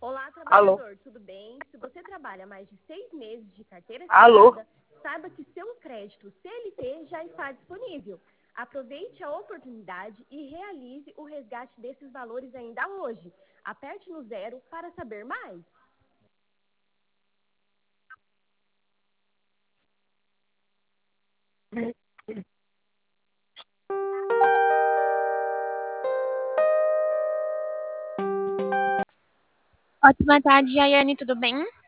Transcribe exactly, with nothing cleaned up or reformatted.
Olá, Alô? trabalhador, tudo bem? Se você trabalha mais de seis meses de carteira Alô? assinada, saiba que seu crédito C L T já está disponível. Aproveite a oportunidade e realize o resgate desses valores ainda hoje. Aperte no zero para saber mais. Ótima tarde, Jaiane, tudo bem?